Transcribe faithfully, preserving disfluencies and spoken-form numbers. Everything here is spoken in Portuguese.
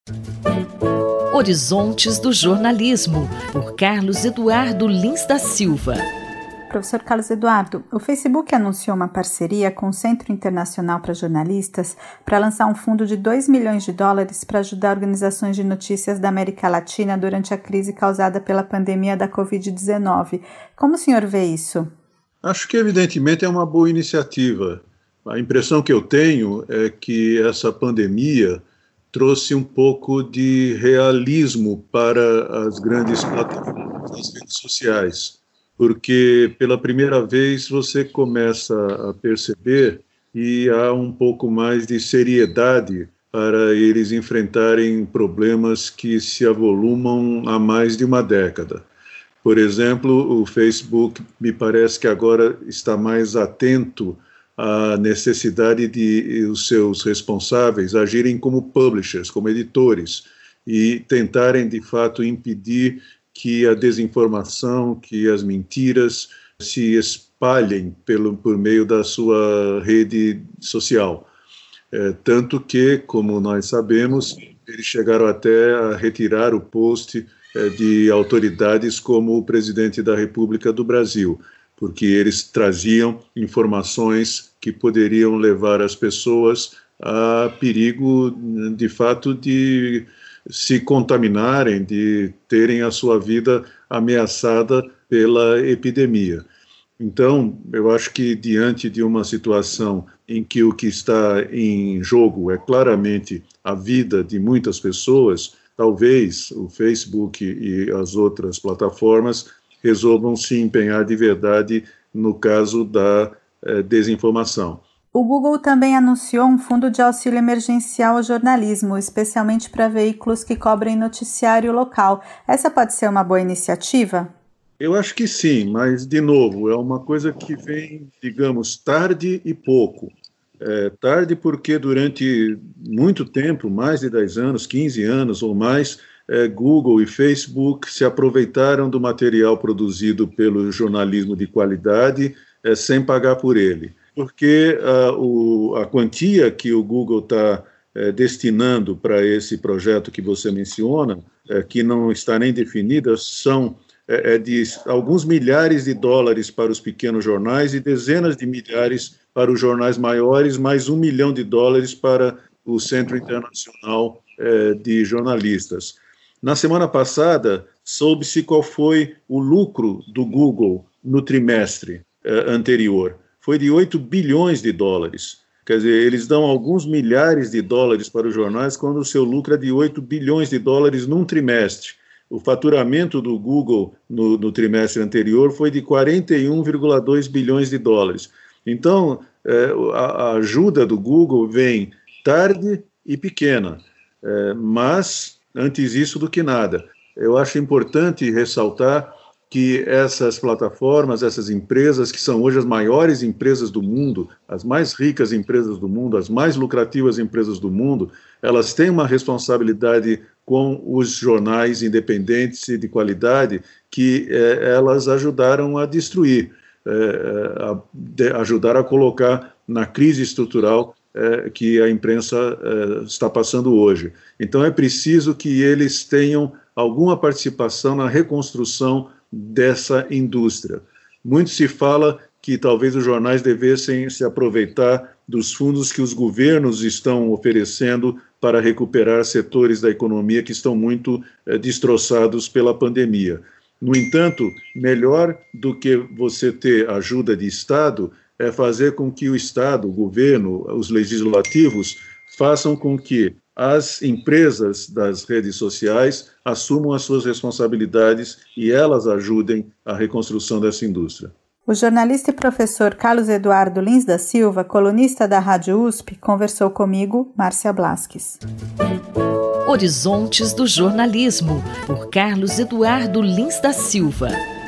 Horizontes do Jornalismo, por Carlos Eduardo Lins da Silva. Professor Carlos Eduardo, o Facebook anunciou uma parceria com o Centro Internacional para Jornalistas para lançar um fundo de dois milhões de dólares para ajudar organizações de notícias da América Latina durante a crise causada pela pandemia da covid dezenove. Como o senhor vê isso? Acho que, evidentemente, é uma boa iniciativa. A impressão que eu tenho é que essa pandemia trouxe um pouco de realismo para as grandes plataformas das redes sociais, porque pela primeira vez você começa a perceber e há um pouco mais de seriedade para eles enfrentarem problemas que se avolumam há mais de uma década. Por exemplo, o Facebook me parece que agora está mais atento à necessidade de os seus responsáveis agirem como publishers, como editores, e tentarem, de fato, impedir que a desinformação, que as mentiras se espalhem pelo, por meio da sua rede social. É, tanto que, como nós sabemos, eles chegaram até a retirar o post é, de autoridades como o presidente da República do Brasil, porque eles traziam informações que poderiam levar as pessoas a perigo, de fato, de se contaminarem, de terem a sua vida ameaçada pela epidemia. Então, eu acho que diante de uma situação em que o que está em jogo é claramente a vida de muitas pessoas, talvez o Facebook e as outras plataformas resolvam se empenhar de verdade no caso da eh, desinformação. O Google também anunciou um fundo de auxílio emergencial ao jornalismo, especialmente para veículos que cobrem noticiário local. Essa pode ser uma boa iniciativa? Eu acho que sim, mas, de novo, é uma coisa que vem, digamos, tarde e pouco. É, tarde porque durante muito tempo, mais de dez anos, quinze anos ou mais, é, Google e Facebook se aproveitaram do material produzido pelo jornalismo de qualidade é, sem pagar por ele. Porque uh, o, a quantia que o Google está eh, destinando para esse projeto que você menciona, eh, que não está nem definida, são eh, de alguns milhares de dólares para os pequenos jornais e dezenas de milhares para os jornais maiores, mais um milhão de dólares para o Centro Internacional eh, de Jornalistas. Na semana passada, soube-se qual foi o lucro do Google no trimestre eh, anterior. Foi de oito bilhões de dólares. Quer dizer, eles dão alguns milhares de dólares para os jornais quando o seu lucro é de oito bilhões de dólares num trimestre. O faturamento do Google no, no trimestre anterior foi de quarenta e um vírgula dois bilhões de dólares. Então, é, a, a ajuda do Google vem tarde e pequena, é, mas antes isso do que nada. Eu acho importante ressaltar que essas plataformas, essas empresas, que são hoje as maiores empresas do mundo, as mais ricas empresas do mundo, as mais lucrativas empresas do mundo, elas têm uma responsabilidade com os jornais independentes e de qualidade que eh, elas ajudaram a destruir, eh, a, de, ajudaram a colocar na crise estrutural eh, que a imprensa eh, está passando hoje. Então é preciso que eles tenham alguma participação na reconstrução dessa indústria. Muito se fala que talvez os jornais devessem se aproveitar dos fundos que os governos estão oferecendo para recuperar setores da economia que estão muito eh, destroçados pela pandemia. No entanto, melhor do que você ter ajuda de Estado é fazer com que o Estado, o governo, os legislativos façam com que as empresas das redes sociais assumam as suas responsabilidades e elas ajudem a reconstrução dessa indústria. O jornalista e professor Carlos Eduardo Lins da Silva, colunista da Rádio U S P, conversou comigo, Márcia Blasques. Horizontes do Jornalismo, por Carlos Eduardo Lins da Silva.